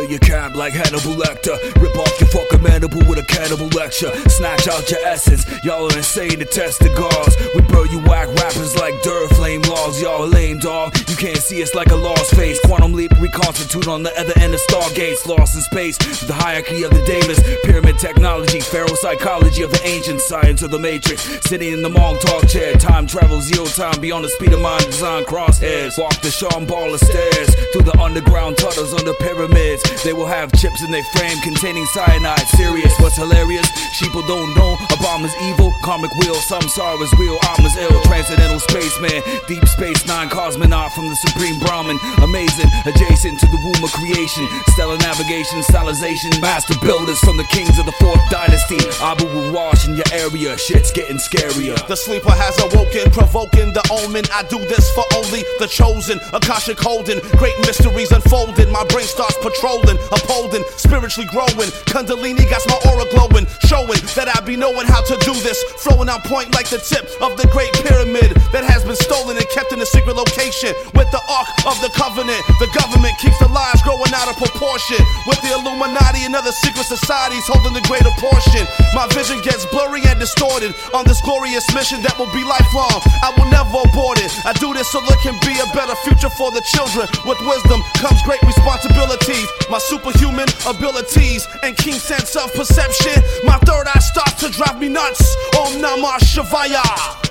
your cab like Hannibal Lecter. Rip off your fucking mandible with a cannibal lecture. Snatch out your essence, y'all are insane to test the guards. We burn you whack rappers like dirt flame laws. Y'all are lame, dog. You can't see us like a lost face. Quantum leap reconstitute on the other end of stargates. Lost in space, the hierarchy of the Davis. Pyramid technology, pharaoh psychology of the ancient science of the matrix. Sitting in the Montauk chair, time travel, zero time beyond the speed of mind. Design crosshairs, walk the Shambhala stairs through the underground tunnels under pyramids. They will have chips in their frame containing cyanide. Serious, what's hilarious? Sheeple don't know a bomb is evil. Karmic wheel, samsara is real. I'm as ill, transcendental spaceman, deep space nine cosmonaut from the supreme Brahmin. Amazing, adjacent to the womb of creation. Stellar navigation, stylization, master builders from the kings of the fourth dynasty. Abu will wash in your area, shit's getting scarier. The sleeper has awoken, provoking the omen. I do this for only the chosen. Akashic holding, great mysteries unfolding. My brain starts patrolling, upholding, spiritually growing. Kundalini got my aura glowing, showing that I be knowing how to do this. Flowing on point like the tip of the great pyramid that has been stolen and kept in a secret location. With the Ark of the Covenant, the government keeps the lies growing out of proportion. With the Illuminati and other secret societies holding the greater portion. My vision gets blurry and distorted on this glorious mission that will be lifelong. I will never abort it. I do this so there can be a better future for the children. With wisdom comes great responsibilities. My superhuman abilities and keen sense of perception. My third eye starts to drive me nuts. Om Namah Shivaya.